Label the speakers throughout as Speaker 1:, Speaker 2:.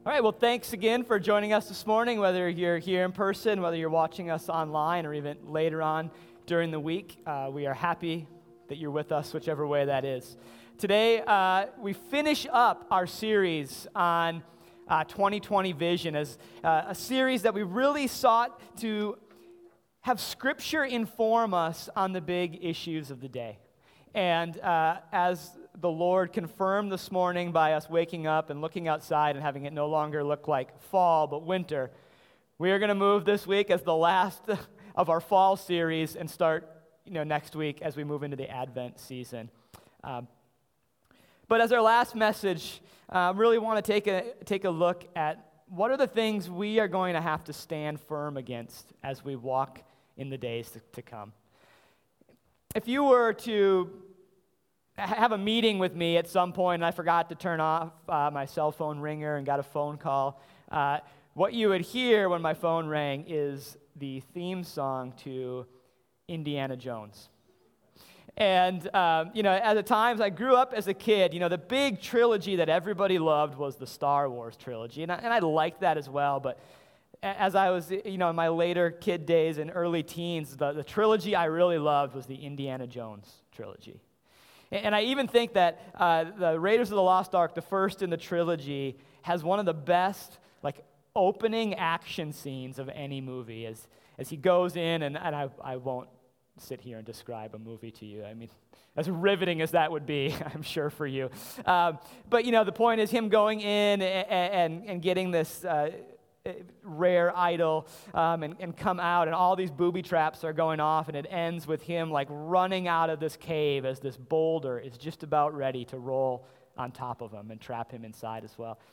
Speaker 1: All right, well, thanks again for joining us this morning, whether you're here in person, whether you're watching us online, or even later on during the week. We are happy that you're with us, whichever way that is. Today, we finish up our series on 2020 Vision as a series that we really sought to have Scripture inform us on the big issues of the day. And as the Lord confirmed this morning by us waking up and looking outside and having it no longer look like fall but winter, we are going to move this week as the last of our fall series and start next week as we move into the Advent season. But as our last message, really want to take a look at what are the things we are going to have to stand firm against as we walk in the days to come. If you were to have a meeting with me at some point and I forgot to turn off my cell phone ringer and got a phone call, what you would hear when my phone rang is the theme song to Indiana Jones. And, at the times I grew up as a kid, the big trilogy that everybody loved was the Star Wars trilogy. And I liked that as well, but as I was, in my later kid days and early teens, the trilogy I really loved was the Indiana Jones trilogy. And I even think that the Raiders of the Lost Ark, the first in the trilogy, has one of the best, opening action scenes of any movie as he goes in, and I won't sit here and describe a movie to you. I mean, as riveting as that would be, I'm sure for you. But, the point is him going in and getting this rare idol and come out, and all these booby traps are going off, and it ends with him running out of this cave as this boulder is just about ready to roll on top of him and trap him inside as well.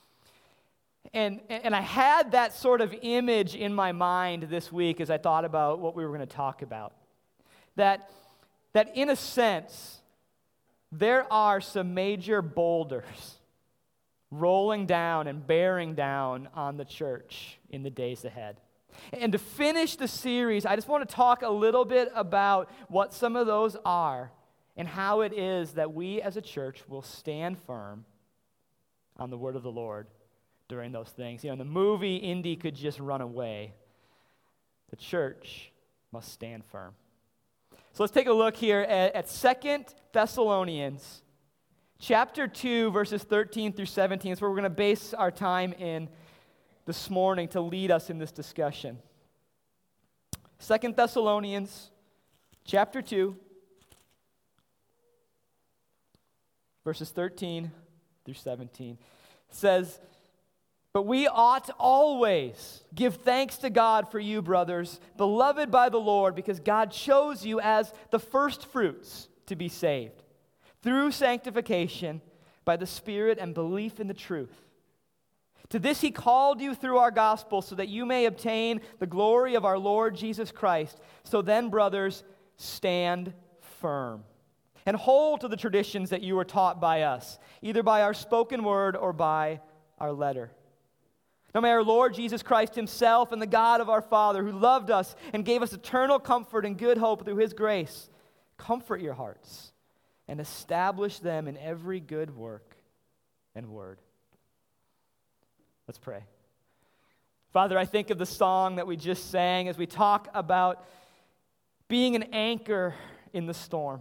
Speaker 1: And I had that sort of image in my mind this week as I thought about what we were going to talk about. That in a sense, there are some major boulders rolling down and bearing down on the church in the days ahead. And to finish the series, I just want to talk a little bit about what some of those are and how it is that we as a church will stand firm on the word of the Lord during those things. In the movie, Indy could just run away. The church must stand firm. So let's take a look here at 2 Thessalonians Chapter 2, verses 13 through 17 is where we're going to base our time in this morning to lead us in this discussion. 2 Thessalonians, chapter 2, verses 13 through 17. Says, "But we ought always give thanks to God for you, brothers, beloved by the Lord, because God chose you as the first fruits to be saved, through sanctification by the Spirit and belief in the truth. To this he called you through our gospel, so that you may obtain the glory of our Lord Jesus Christ. So then, brothers, stand firm, and hold to the traditions that you were taught by us, either by our spoken word or by our letter. Now may our Lord Jesus Christ himself and the God of our Father, who loved us and gave us eternal comfort and good hope through his grace, comfort your hearts and establish them in every good work and word." Let's pray. Father, I think of the song that we just sang as we talk about being an anchor in the storm.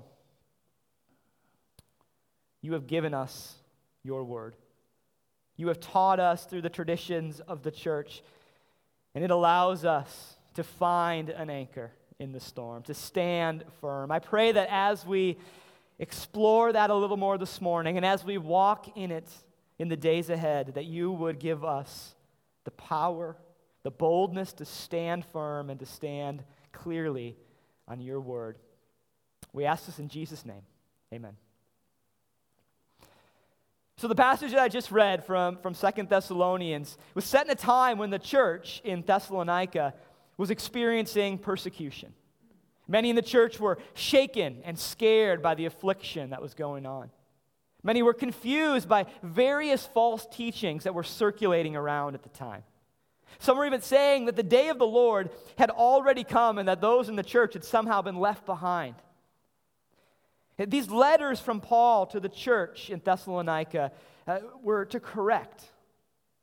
Speaker 1: You have given us your word. You have taught us through the traditions of the church, and it allows us to find an anchor in the storm, to stand firm. I pray that as we explore that a little more this morning, and as we walk in it in the days ahead, that you would give us the power, the boldness to stand firm and to stand clearly on your word. We ask this in Jesus' name. Amen. So the passage that I just read from 2 Thessalonians was set in a time when the church in Thessalonica was experiencing persecution. Many in the church were shaken and scared by the affliction that was going on. Many were confused by various false teachings that were circulating around at the time. Some were even saying that the day of the Lord had already come and that those in the church had somehow been left behind. These letters from Paul to the church in Thessalonica were to correct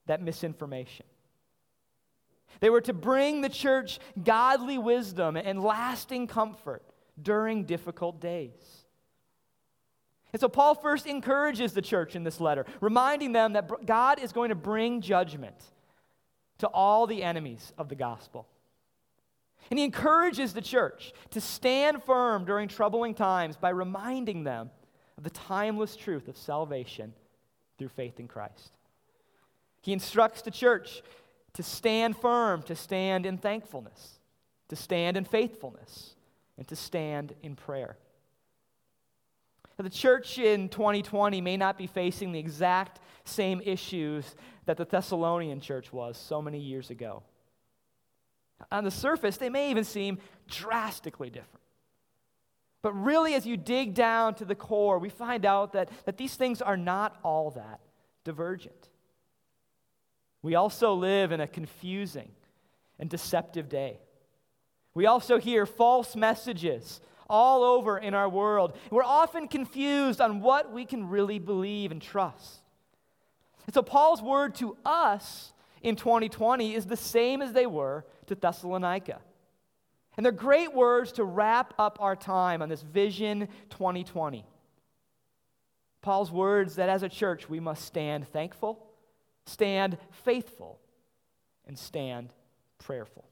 Speaker 1: that misinformation. They were to bring the church godly wisdom and lasting comfort during difficult days. And so Paul first encourages the church in this letter, reminding them that God is going to bring judgment to all the enemies of the gospel. And he encourages the church to stand firm during troubling times by reminding them of the timeless truth of salvation through faith in Christ. He instructs the church to stand firm, to stand in thankfulness, to stand in faithfulness, and to stand in prayer. Now, the church in 2020 may not be facing the exact same issues that the Thessalonian church was so many years ago. On the surface, they may even seem drastically different. But really, as you dig down to the core, we find out that these things are not all that divergent. We also live in a confusing and deceptive day. We also hear false messages all over in our world. We're often confused on what we can really believe and trust. And so Paul's word to us in 2020 is the same as they were to Thessalonica. And they're great words to wrap up our time on this Vision 2020. Paul's words that as a church we must stand thankful, stand faithful, and stand prayerful.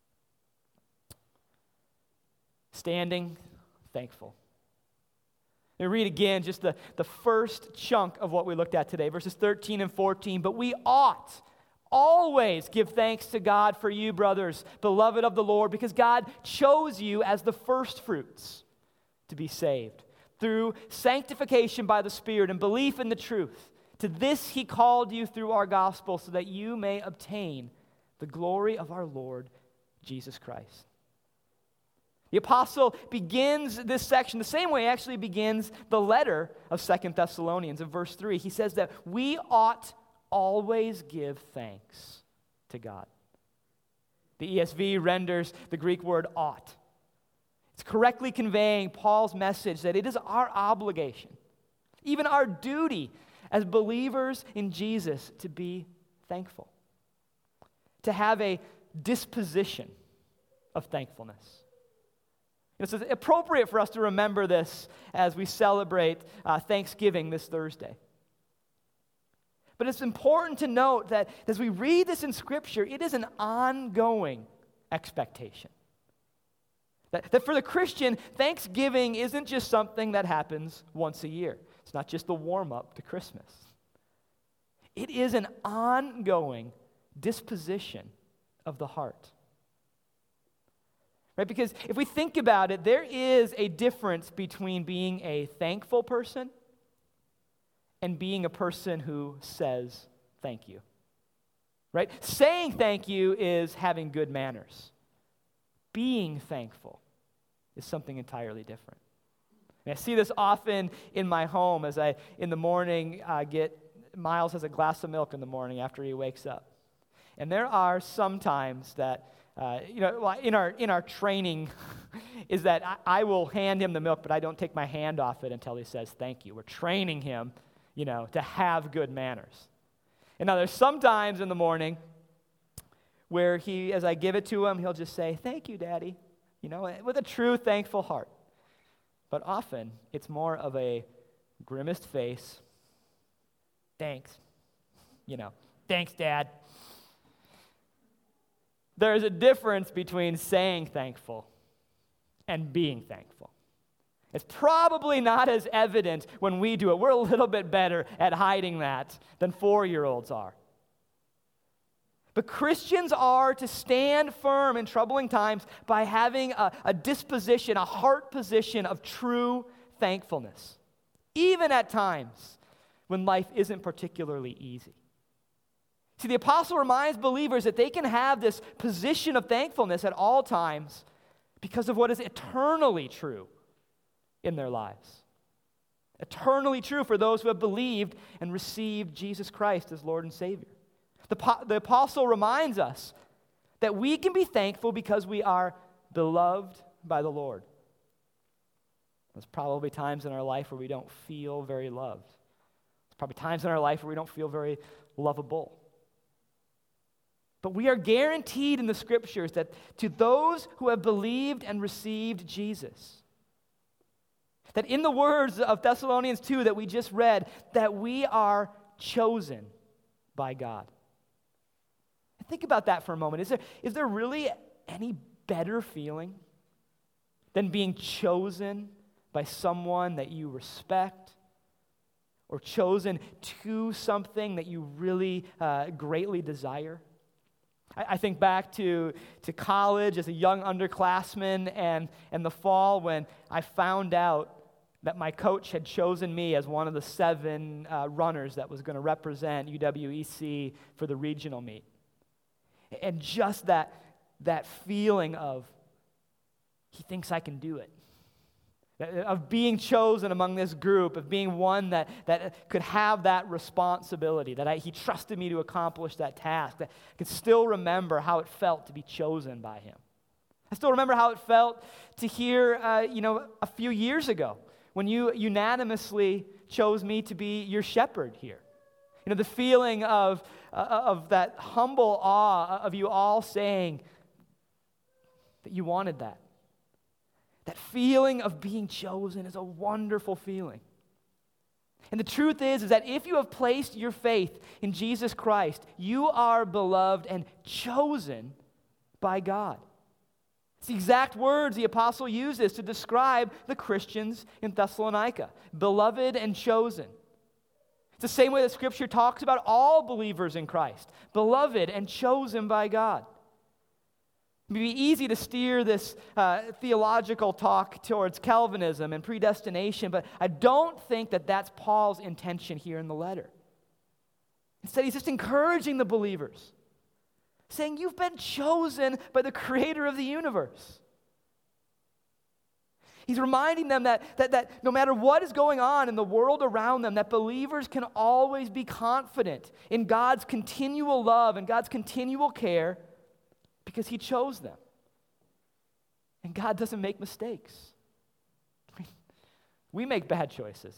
Speaker 1: Standing thankful. Let me read again just the first chunk of what we looked at today, verses 13 and 14. But we ought always give thanks to God for you, brothers, beloved of the Lord, because God chose you as the first fruits to be saved through sanctification by the Spirit and belief in the truth. To this he called you through our gospel so that you may obtain the glory of our Lord Jesus Christ. The apostle begins this section the same way he actually begins the letter of 2 Thessalonians in verse 3. He says that we ought always give thanks to God. The ESV renders the Greek word ought. It's correctly conveying Paul's message that it is our obligation, even our duty as believers in Jesus, to be thankful, to have a disposition of thankfulness. It's appropriate for us to remember this as we celebrate Thanksgiving this Thursday. But it's important to note that as we read this in Scripture, it is an ongoing expectation. That for the Christian, Thanksgiving isn't just something that happens once a year. It's not just the warm-up to Christmas. It is an ongoing disposition of the heart. Right? Because if we think about it, there is a difference between being a thankful person and being a person who says thank you. Right? Saying thank you is having good manners. Being thankful is something entirely different. And I see this often in my home as in the morning, Miles has a glass of milk in the morning after he wakes up. And there are some times that, in our training is that I will hand him the milk, but I don't take my hand off it until he says thank you. We're training him, to have good manners. And now there's some times in the morning where as I give it to him, he'll just say, thank you, Daddy, with a true thankful heart. But often, it's more of a grimaced face. Thanks. Thanks, Dad. There's a difference between saying thankful and being thankful. It's probably not as evident when we do it. We're a little bit better at hiding that than 4-year-olds are. But Christians are to stand firm in troubling times by having a disposition, a heart position of true thankfulness, even at times when life isn't particularly easy. See, the apostle reminds believers that they can have this position of thankfulness at all times because of what is eternally true in their lives. Eternally true for those who have believed and received Jesus Christ as Lord and Savior. The apostle reminds us that we can be thankful because we are beloved by the Lord. There's probably times in our life where we don't feel very loved. There's probably times in our life where we don't feel very lovable. But we are guaranteed in the Scriptures that to those who have believed and received Jesus, that in the words of Thessalonians 2 that we just read, that we are chosen by God. Think about that for a moment. Is there really any better feeling than being chosen by someone that you respect, or chosen to something that you really greatly desire? I think back to college as a young underclassman and the fall when I found out that my coach had chosen me as one of the 7 runners that was going to represent UWEC for the regional meet. And just that feeling of, he thinks I can do it, of being chosen among this group, of being one that could have that responsibility, that he trusted me to accomplish that task, that I can still remember how it felt to be chosen by him. I still remember how it felt to hear, a few years ago, when you unanimously chose me to be your shepherd here. The feeling of that humble awe of you all saying that you wanted that. That feeling of being chosen is a wonderful feeling. And the truth is that if you have placed your faith in Jesus Christ, you are beloved and chosen by God. It's the exact words the apostle uses to describe the Christians in Thessalonica. Beloved and chosen. It's the same way that Scripture talks about all believers in Christ. Beloved and chosen by God. It would be easy to steer this theological talk towards Calvinism and predestination, but I don't think that that's Paul's intention here in the letter. Instead, he's just encouraging the believers, saying, you've been chosen by the creator of the universe. He's reminding them that no matter what is going on in the world around them, that believers can always be confident in God's continual love and God's continual care because he chose them. And God doesn't make mistakes. We make bad choices.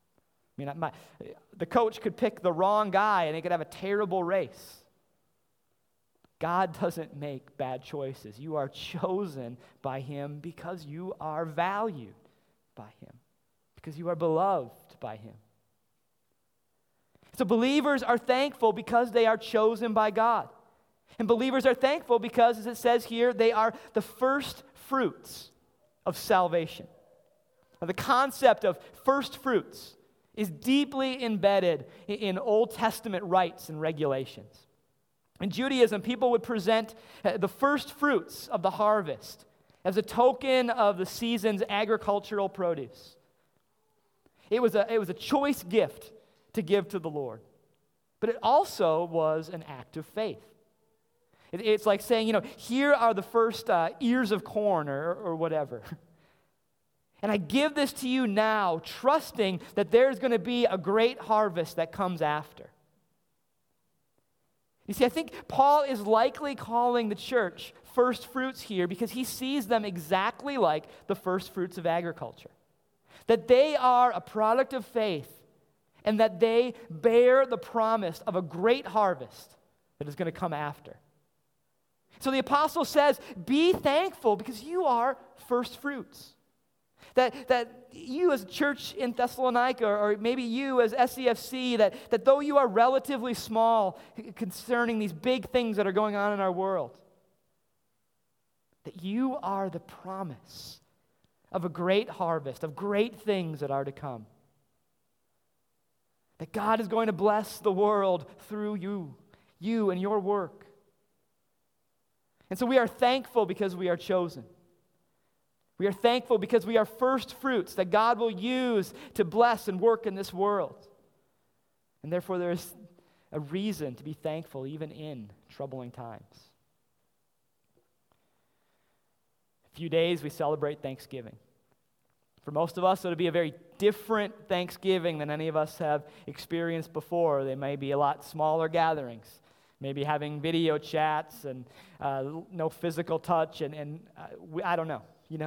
Speaker 1: The coach could pick the wrong guy and they could have a terrible race. God doesn't make bad choices. You are chosen by him because you are valued by him, because you are beloved by him. So believers are thankful because they are chosen by God. And believers are thankful because, as it says here, they are the first fruits of salvation. Now, the concept of first fruits is deeply embedded in Old Testament rites and regulations. In Judaism, people would present the first fruits of the harvest as a token of the season's agricultural produce. It was a choice gift to give to the Lord. But it also was an act of faith. It's like saying, here are the first ears of corn or whatever. And I give this to you now, trusting that there's going to be a great harvest that comes after. You see, I think Paul is likely calling the church first fruits here because he sees them exactly like the first fruits of agriculture. That they are a product of faith and that they bear the promise of a great harvest that is going to come after. So the apostle says, be thankful because you are first fruits. That you as a church in Thessalonica, or maybe you as SEFC, that though you are relatively small concerning these big things that are going on in our world, that you are the promise of a great harvest, of great things that are to come. That God is going to bless the world through you and your work. And so we are thankful because we are chosen. We are thankful because we are first fruits that God will use to bless and work in this world. And therefore there is a reason to be thankful even in troubling times. A few days we celebrate Thanksgiving. For most of us, it'll be a very different Thanksgiving than any of us have experienced before. They may be a lot smaller gatherings. Maybe having video chats and no physical touch I don't know.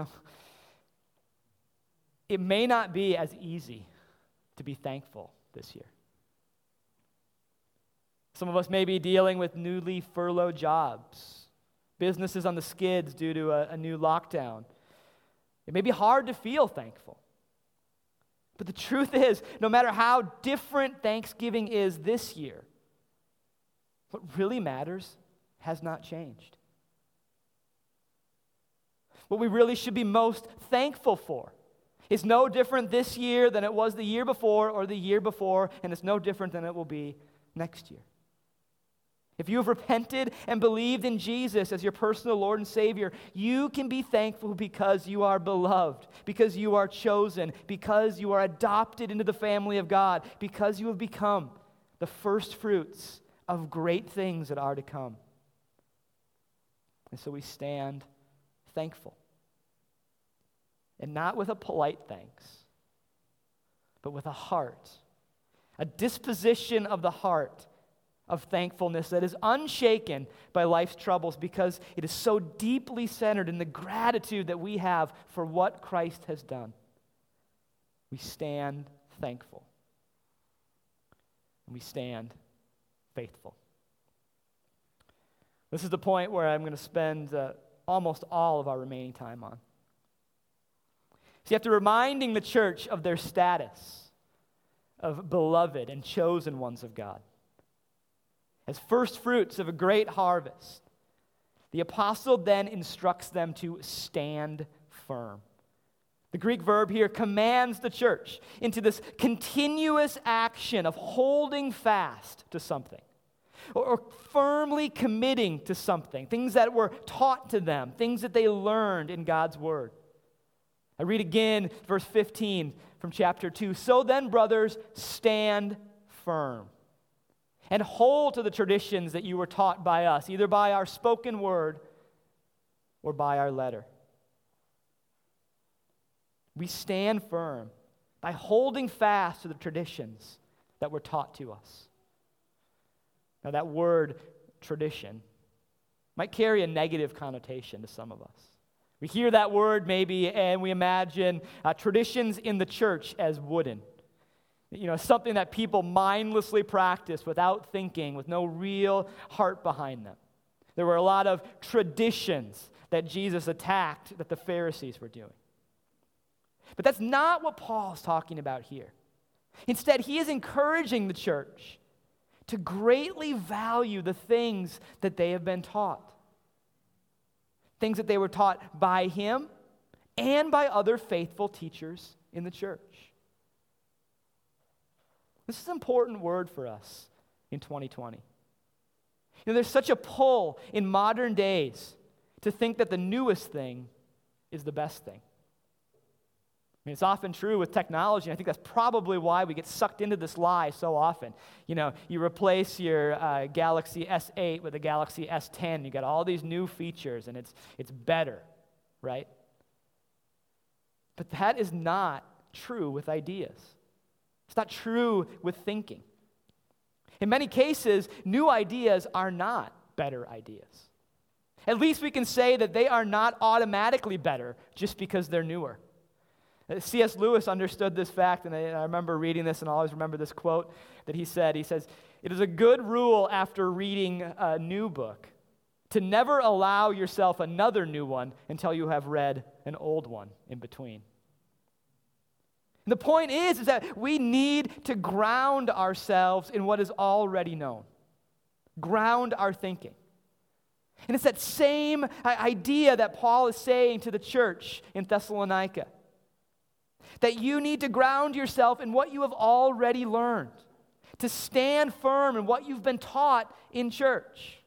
Speaker 1: It may not be as easy to be thankful this year. Some of us may be dealing with newly furloughed jobs, businesses on the skids due to a new lockdown. It may be hard to feel thankful. But the truth is, no matter how different Thanksgiving is this year, what really matters has not changed. What we really should be most thankful for is no different this year than it was the year before or the year before, and it's no different than it will be next year. If you have repented and believed in Jesus as your personal Lord and Savior, you can be thankful because you are beloved, because you are chosen, because you are adopted into the family of God, because you have become the first fruits of great things that are to come. And so we stand thankful. And not with a polite thanks, but with a heart, a disposition of the heart of thankfulness that is unshaken by life's troubles because it is so deeply centered in the gratitude that we have for what Christ has done. We stand thankful. And we stand faithful. This is the point where I'm going to spend almost all of our remaining time on. See, after reminding the church of their status of beloved and chosen ones of God, as first fruits of a great harvest, the apostle then instructs them to stand firm. The Greek verb here commands the church into this continuous action of holding fast to something or firmly committing to something, things that were taught to them, things that they learned in God's word. I read again verse 15 from chapter 2. So then, brothers, stand firm and hold to the traditions that you were taught by us, either by our spoken word or by our letter. We stand firm by holding fast to the traditions that were taught to us. Now, that word, tradition, might carry a negative connotation to some of us. We hear that word maybe and we imagine traditions in the church as wooden. Something that people mindlessly practice without thinking, with no real heart behind them. There were a lot of traditions that Jesus attacked that the Pharisees were doing. But that's not what Paul is talking about here. Instead, he is encouraging the church to greatly value the things that they have been taught. Things that they were taught by him and by other faithful teachers in the church. This is an important word for us in 2020. There's such a pull in modern days to think that the newest thing is the best thing. It's often true with technology, and I think that's probably why we get sucked into this lie so often. You replace your Galaxy S8 with a Galaxy S10, you got all these new features, and it's better, right? But that is not true with ideas. It's not true with thinking. In many cases, new ideas are not better ideas. At least we can say that they are not automatically better just because they're newer. C.S. Lewis understood this fact, and I remember reading this, and I always remember this quote that he said. He says, "It is a good rule after reading a new book to never allow yourself another new one until you have read an old one in between." And the point is that we need to ground ourselves in what is already known. Ground our thinking. And it's that same idea that Paul is saying to the church in Thessalonica. That you need to ground yourself in what you have already learned, to stand firm in what you've been taught in church.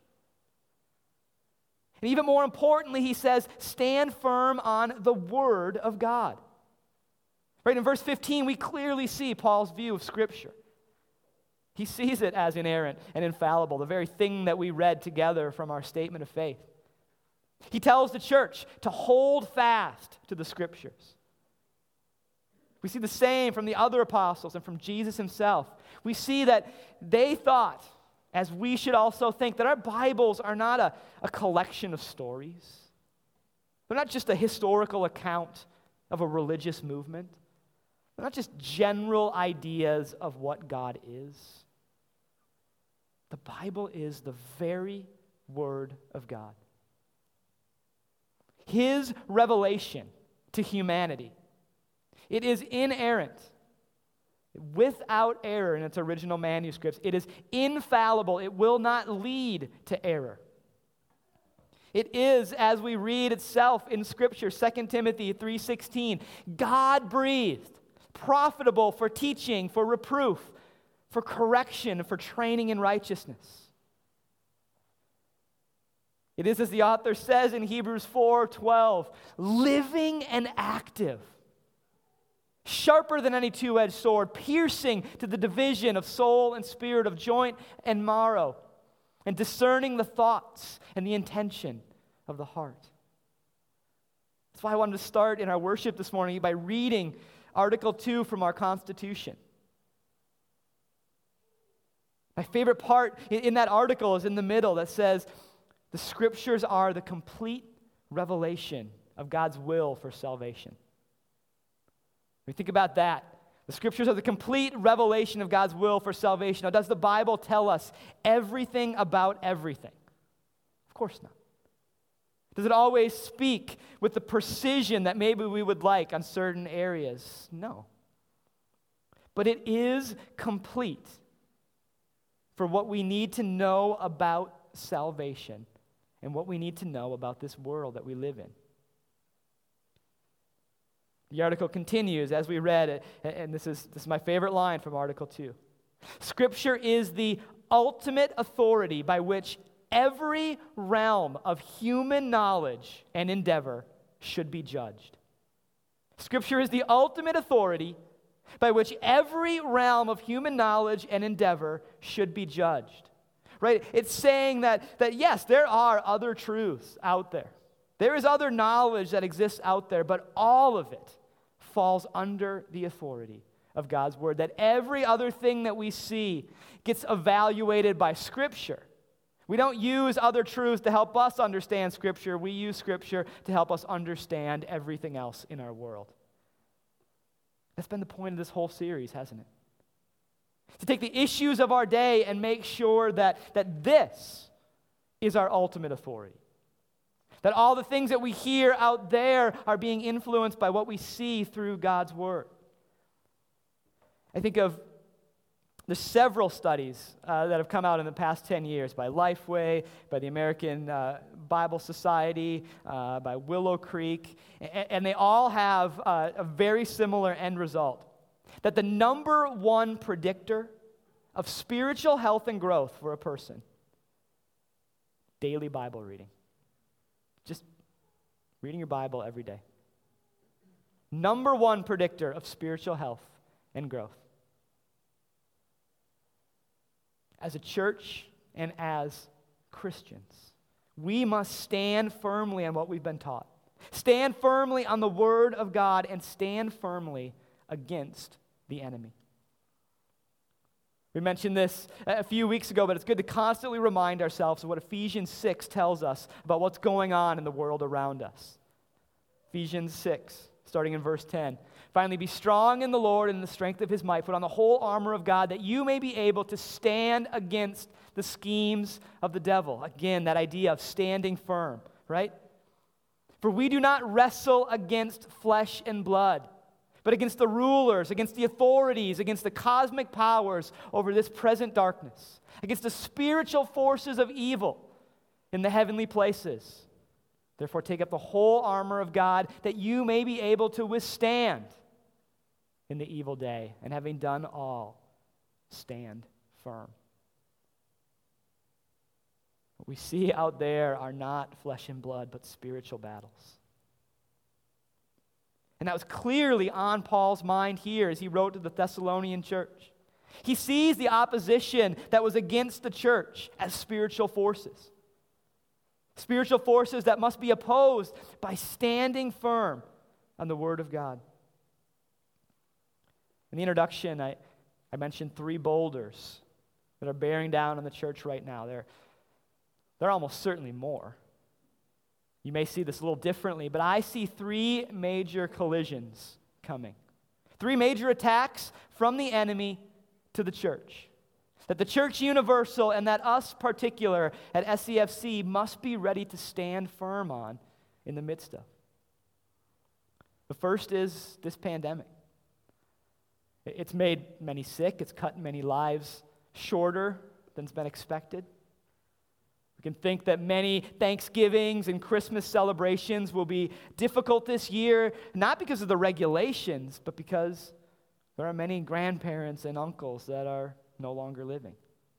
Speaker 1: And even more importantly, he says, stand firm on the Word of God. Right, in verse 15, we clearly see Paul's view of Scripture. He sees it as inerrant and infallible, the very thing that we read together from our statement of faith. He tells the church to hold fast to the Scriptures. We see the same from the other apostles and from Jesus himself. We see that they thought, as we should also think, that our Bibles are not a collection of stories. They're not just a historical account of a religious movement. They're not just general ideas of what God is. The Bible is the very Word of God. His revelation to humanity. It is inerrant, without error in its original manuscripts. It is infallible. It will not lead to error. It is, as we read itself in Scripture, 2 Timothy 3:16, God-breathed, profitable for teaching, for reproof, for correction, for training in righteousness. It is, as the author says in Hebrews 4:12, living and active, sharper than any two-edged sword, piercing to the division of soul and spirit, of joint and marrow, and discerning the thoughts and the intention of the heart. That's why I wanted to start in our worship this morning by reading Article 2 from our Constitution. My favorite part in that article is in the middle that says, the Scriptures are the complete revelation of God's will for salvation. When we think about that, the Scriptures are the complete revelation of God's will for salvation. Now, does the Bible tell us everything about everything? Of course not. Does it always speak with the precision that maybe we would like on certain areas? No. But it is complete for what we need to know about salvation and what we need to know about this world that we live in. The article continues as we read it, and this is my favorite line from Article 2. Scripture is the ultimate authority by which every realm of human knowledge and endeavor should be judged. Scripture is the ultimate authority by which every realm of human knowledge and endeavor should be judged. Right? It's saying that yes, there are other truths out there. There is other knowledge that exists out there, but all of it falls under the authority of God's Word. That every other thing that we see gets evaluated by Scripture. We don't use other truths to help us understand Scripture. We use Scripture to help us understand everything else in our world. That's been the point of this whole series, hasn't it? To take the issues of our day and make sure that this is our ultimate authority. That all the things that we hear out there are being influenced by what we see through God's Word. I think of the several studies that have come out in the past 10 years by Lifeway, by the American Bible Society, by Willow Creek, and they all have a very similar end result. That the number one predictor of spiritual health and growth for a person, daily Bible reading. Just reading your Bible every day. Number one predictor of spiritual health and growth. As a church and as Christians, we must stand firmly on what we've been taught. Stand firmly on the Word of God and stand firmly against the enemy. We mentioned this a few weeks ago, but it's good to constantly remind ourselves of what Ephesians 6 tells us about what's going on in the world around us. Ephesians 6, starting in verse 10. Finally, be strong in the Lord and in the strength of His might. Put on the whole armor of God that you may be able to stand against the schemes of the devil. Again, that idea of standing firm, right? For we do not wrestle against flesh and blood, but against the rulers, against the authorities, against the cosmic powers over this present darkness, against the spiritual forces of evil in the heavenly places. Therefore, take up the whole armor of God that you may be able to withstand in the evil day, and having done all, stand firm. What we see out there are not flesh and blood, but spiritual battles. And that was clearly on Paul's mind here as he wrote to the Thessalonian church. He sees the opposition that was against the church as spiritual forces. Spiritual forces that must be opposed by standing firm on the Word of God. In the introduction, I mentioned 3 boulders that are bearing down on the church right now. There are almost certainly more. You may see this a little differently, but I see 3 major collisions coming. 3 major attacks from the enemy to the church. That the church universal and that us particular at SCFC must be ready to stand firm on in the midst of. The first is this pandemic. It's made many sick. It's cut many lives shorter than's been expected. We can think that many Thanksgivings and Christmas celebrations will be difficult this year, not because of the regulations, but because there are many grandparents and uncles that are no longer living.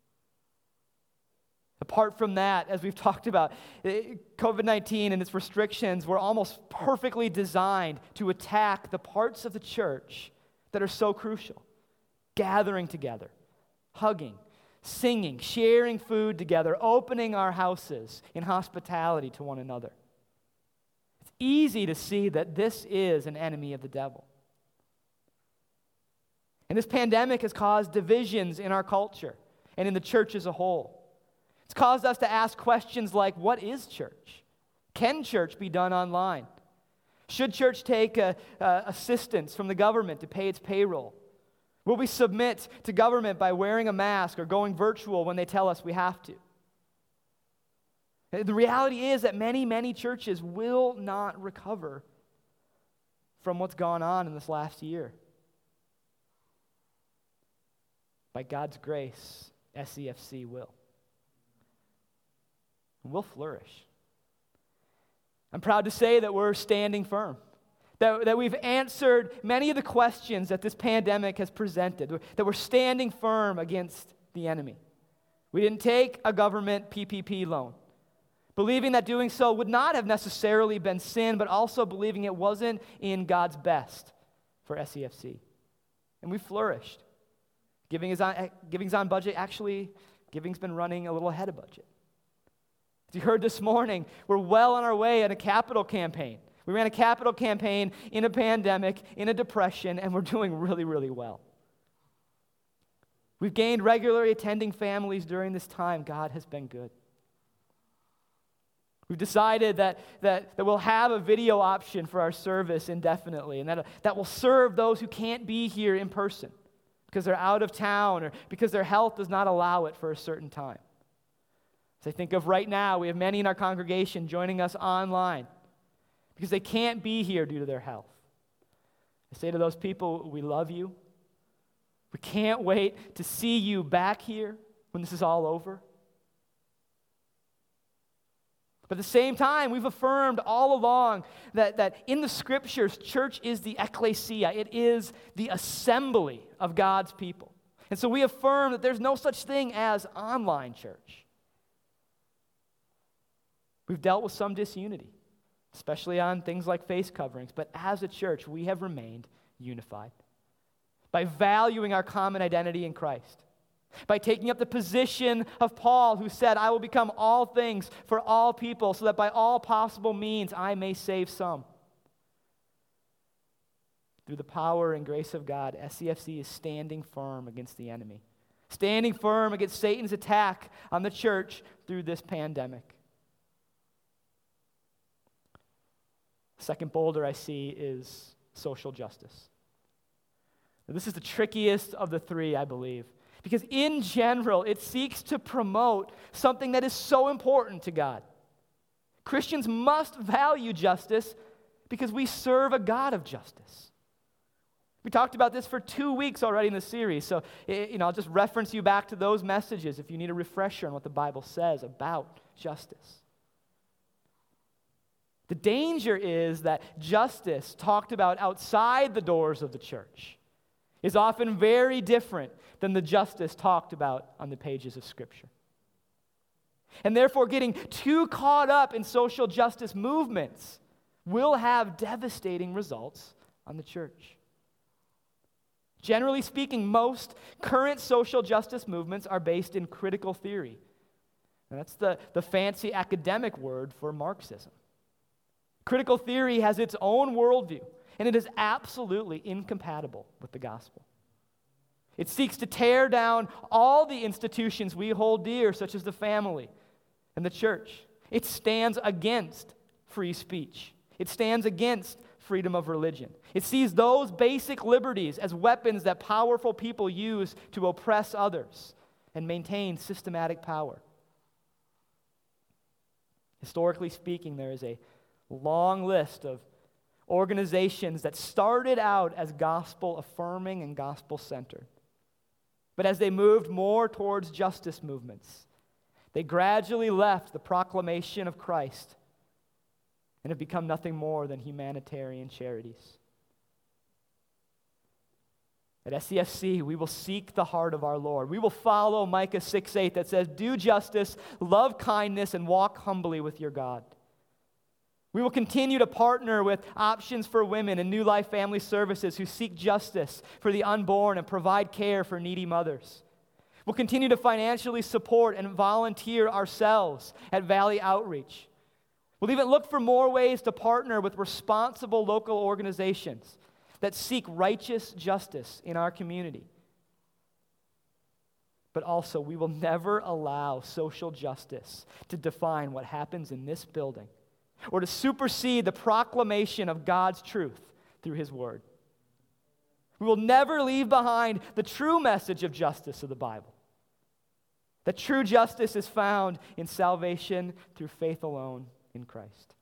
Speaker 1: Apart from that, as we've talked about, COVID-19 and its restrictions were almost perfectly designed to attack the parts of the church that are so crucial. Gathering together, hugging, singing, sharing food together, opening our houses in hospitality to one another. It's easy to see that this is an enemy of the devil. And this pandemic has caused divisions in our culture and in the church as a whole. It's caused us to ask questions like, what is church? Can church be done online? Should church take assistance from the government to pay its payroll? Will we submit to government by wearing a mask or going virtual when they tell us we have to? The reality is that many, many churches will not recover from what's gone on in this last year. By God's grace, SCFC will. We'll flourish. I'm proud to say that we're standing firm. That we've answered many of the questions that this pandemic has presented, that we're standing firm against the enemy. We didn't take a government PPP loan, believing that doing so would not have necessarily been sin, but also believing it wasn't in God's best for SCFC. And we flourished. Giving is on budget. Actually, giving's been running a little ahead of budget. As you heard this morning, we're well on our way in a capital campaign. We ran a capital campaign in a pandemic, in a depression, and we're doing really, really well. We've gained regularly attending families during this time. God has been good. We've decided that we'll have a video option for our service indefinitely, and that will serve those who can't be here in person because they're out of town or because their health does not allow it for a certain time. As I think of right now, we have many in our congregation joining us online because they can't be here due to their health. I say to those people, we love you. We can't wait to see you back here when this is all over. But at the same time, we've affirmed all along that in the Scriptures, church is the ecclesia. It is the assembly of God's people. And so we affirm that there's no such thing as online church. We've dealt with some disunity, especially on things like face coverings. But as a church, we have remained unified by valuing our common identity in Christ, by taking up the position of Paul, who said, I will become all things for all people so that by all possible means I may save some. Through the power and grace of God, SCFC is standing firm against the enemy, standing firm against Satan's attack on the church through this pandemic. Second boulder I see is social justice. Now, this is the trickiest of the three, I believe, because in general, it seeks to promote something that is so important to God. Christians must value justice because we serve a God of justice. We talked about this for 2 weeks already in the series, so I'll just reference you back to those messages if you need a refresher on what the Bible says about justice. The danger is that justice talked about outside the doors of the church is often very different than the justice talked about on the pages of Scripture. And therefore, getting too caught up in social justice movements will have devastating results on the church. Generally speaking, most current social justice movements are based in critical theory. And that's the fancy academic word for Marxism. Critical theory has its own worldview, and it is absolutely incompatible with the gospel. It seeks to tear down all the institutions we hold dear, such as the family and the church. It stands against free speech. It stands against freedom of religion. It sees those basic liberties as weapons that powerful people use to oppress others. and maintain systematic power. Historically speaking, there is a long list of organizations that started out as gospel-affirming and gospel-centered. But as they moved more towards justice movements, they gradually left the proclamation of Christ and have become nothing more than humanitarian charities. At SCFC, we will seek the heart of our Lord. We will follow Micah 6:8 that says, "Do justice, love kindness, and walk humbly with your God." We will continue to partner with Options for Women and New Life Family Services who seek justice for the unborn and provide care for needy mothers. We'll continue to financially support and volunteer ourselves at Valley Outreach. We'll even look for more ways to partner with responsible local organizations that seek righteous justice in our community. But also, we will never allow social justice to define what happens in this building or to supersede the proclamation of God's truth through His Word. We will never leave behind the true message of justice of the Bible. That true justice is found in salvation through faith alone in Christ.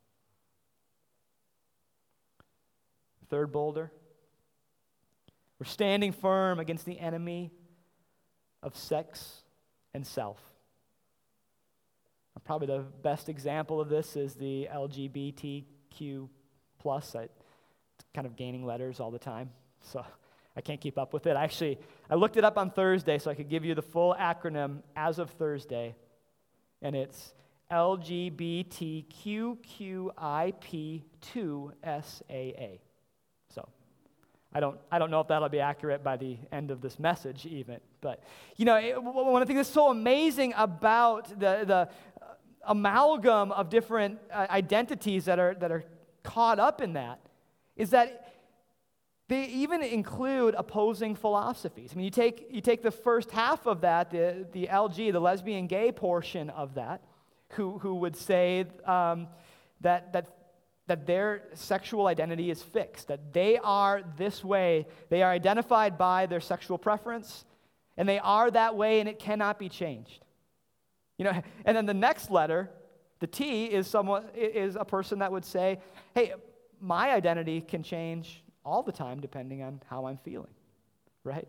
Speaker 1: Third boulder, we're standing firm against the enemy of sex and self. Probably the best example of this is the LGBTQ+. It's kind of gaining letters all the time, so I can't keep up with it. I looked it up on Thursday so I could give you the full acronym as of Thursday, and it's LGBTQQIP2SAA. So I don't know if that'll be accurate by the end of this message even, but one of the things that's so amazing about the amalgam of different identities that are caught up in that is that they even include opposing philosophies. I mean, you take the first half of that, the LG, the lesbian gay portion of that, who would say that their sexual identity is fixed, that they are this way, they are identified by their sexual preference, and they are that way, and it cannot be changed. And then the next letter, the T, is a person that would say, hey, my identity can change all the time depending on how I'm feeling, right?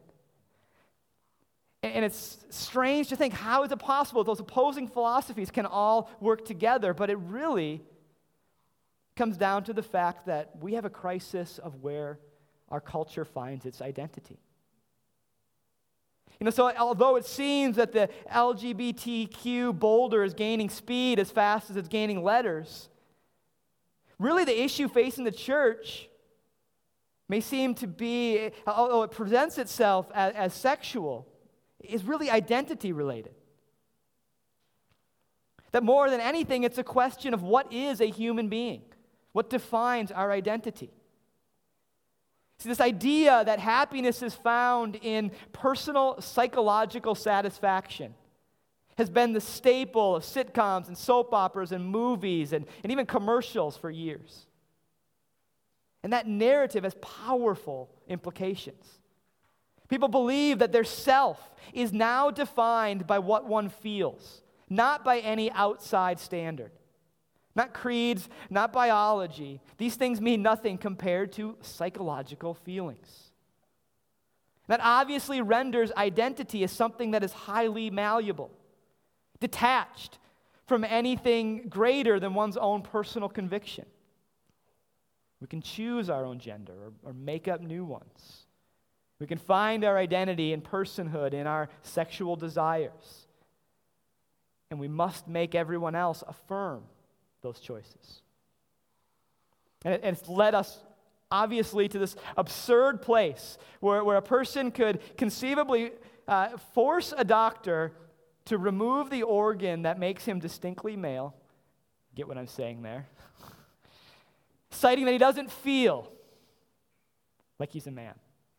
Speaker 1: And it's strange to think, how is it possible those opposing philosophies can all work together? But it really comes down to the fact that we have a crisis of where our culture finds its identity. So although it seems that the LGBTQ boulder is gaining speed as fast as it's gaining letters, really the issue facing the church may seem to be, although it presents itself as sexual, is really identity related. That more than anything, it's a question of what is a human being? What defines our identity? See, this idea that happiness is found in personal psychological satisfaction has been the staple of sitcoms and soap operas and movies and even commercials for years. And that narrative has powerful implications. People believe that their self is now defined by what one feels, not by any outside standard. Not creeds, not biology. These things mean nothing compared to psychological feelings. That obviously renders identity as something that is highly malleable, detached from anything greater than one's own personal conviction. We can choose our own gender or make up new ones. We can find our identity and personhood in our sexual desires. And we must make everyone else affirm those choices. And it's led us, obviously, to this absurd place where a person could conceivably force a doctor to remove the organ that makes him distinctly male. Get what I'm saying there? Citing that he doesn't feel like he's a man.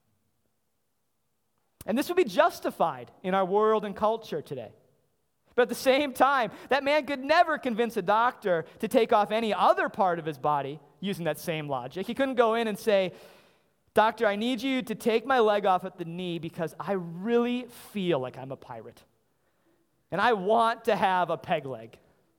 Speaker 1: And this would be justified in our world and culture today. But at the same time, that man could never convince a doctor to take off any other part of his body using that same logic. He couldn't go in and say, "Doctor, I need you to take my leg off at the knee because I really feel like I'm a pirate. and I want to have a peg leg.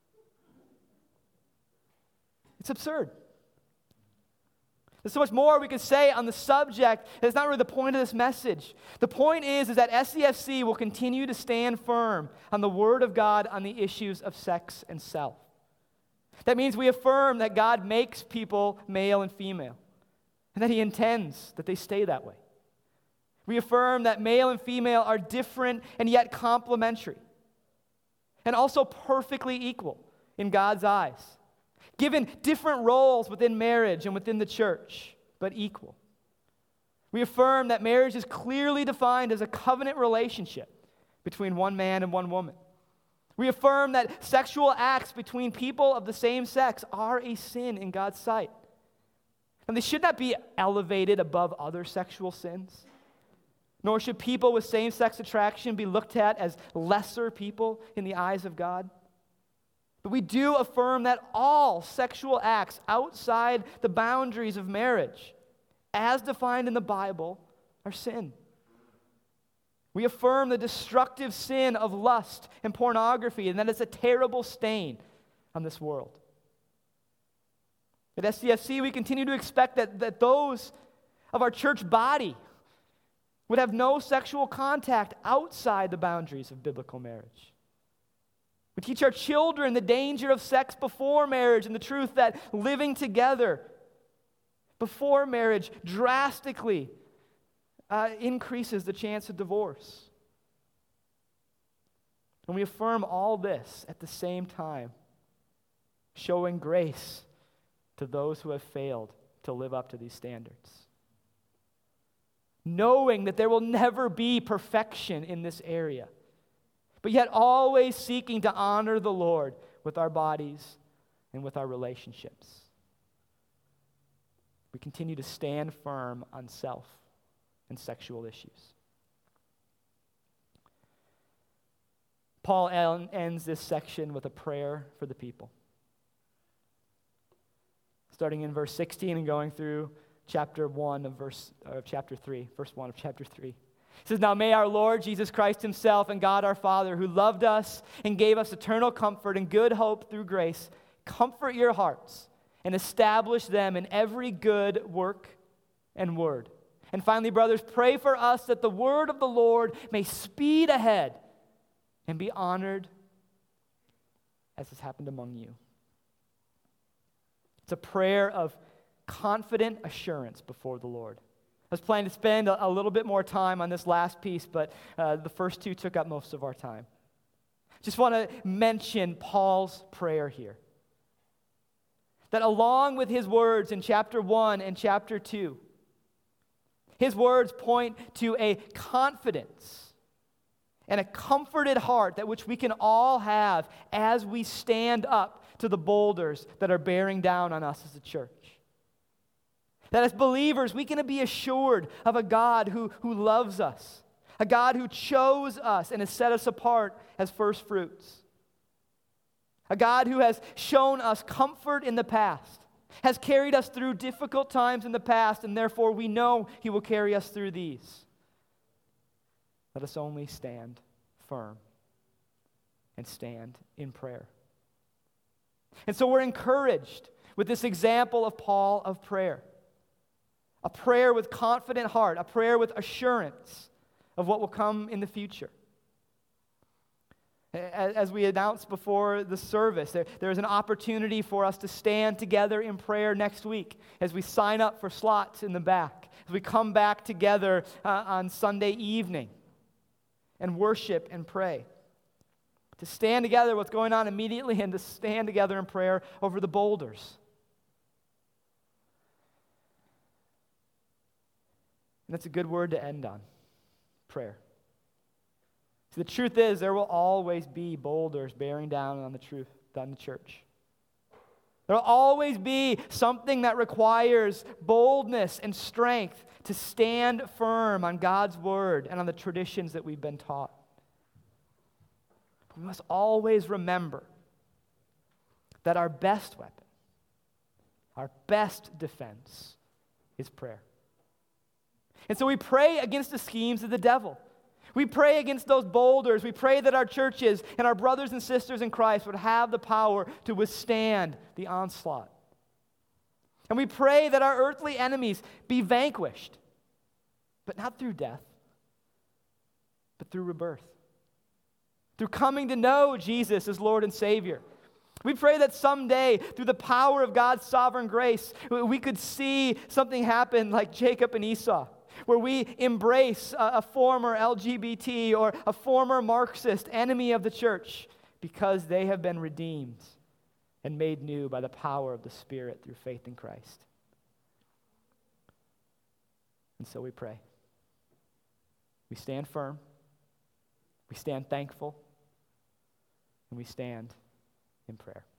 Speaker 1: It's absurd. There's so much more we could say on the subject. That's not really the point of this message. The point is that SCFC will continue to stand firm on the Word of God on the issues of sex and self. That means we affirm that God makes people male and female, and that He intends that they stay that way. We affirm that male and female are different and yet complementary, and also perfectly equal in God's eyes, given different roles within marriage and within the church, but equal. We affirm that marriage is clearly defined as a covenant relationship between one man and one woman. We affirm that sexual acts between people of the same sex are a sin in God's sight. And they should not be elevated above other sexual sins. Nor should people with same-sex attraction be looked at as lesser people in the eyes of God. But we do affirm that all sexual acts outside the boundaries of marriage, as defined in the Bible, are sin. We affirm the destructive sin of lust and pornography, and that it's a terrible stain on this world. At SCFC, we continue to expect that those of our church body would have no sexual contact outside the boundaries of biblical marriage. We teach our children the danger of sex before marriage and the truth that living together before marriage drastically increases the chance of divorce. And we affirm all this at the same time, showing grace to those who have failed to live up to these standards. Knowing that there will never be perfection in this area, but yet always seeking to honor the Lord with our bodies and with our relationships. We continue to stand firm on self and sexual issues. Paul ends this section with a prayer for the people. Starting in verse 16 and going through chapter 1 of chapter 3, verse 1 of chapter 3. It says, "Now may our Lord Jesus Christ himself and God our Father, who loved us and gave us eternal comfort and good hope through grace, comfort your hearts and establish them in every good work and word. And finally, brothers, pray for us that the word of the Lord may speed ahead and be honored as has happened among you." It's a prayer of confident assurance before the Lord. I was planning to spend a little bit more time on this last piece, but the first two took up most of our time. Just want to mention Paul's prayer here. That along with his words in chapter 1 and chapter 2, his words point to a confidence and a comforted heart that which we can all have as we stand up to the boulders that are bearing down on us as a church. That as believers, we can be assured of a God who loves us, a God who chose us and has set us apart as first fruits, a God who has shown us comfort in the past, has carried us through difficult times in the past, and therefore we know He will carry us through these. Let us only stand firm and stand in prayer. And so we're encouraged with this example of Paul of prayer. A prayer with confident heart, a prayer with assurance of what will come in the future. As we announced before the service, there's an opportunity for us to stand together in prayer next week as we sign up for slots in the back, as we come back together on Sunday evening and worship and pray. To stand together what's going on immediately and to stand together in prayer over the boulders. And that's a good word to end on, prayer. So the truth is, there will always be boulders bearing down on the truth, on the church. There will always be something that requires boldness and strength to stand firm on God's word and on the traditions that we've been taught. We must always remember that our best weapon, our best defense is prayer. And so we pray against the schemes of the devil. We pray against those boulders. We pray that our churches and our brothers and sisters in Christ would have the power to withstand the onslaught. And we pray that our earthly enemies be vanquished, but not through death, but through rebirth, through coming to know Jesus as Lord and Savior. We pray that someday, through the power of God's sovereign grace, we could see something happen like Jacob and Esau, where we embrace a former LGBT or a former Marxist enemy of the church because they have been redeemed and made new by the power of the Spirit through faith in Christ. And so we pray. We stand firm, we stand thankful, and we stand in prayer.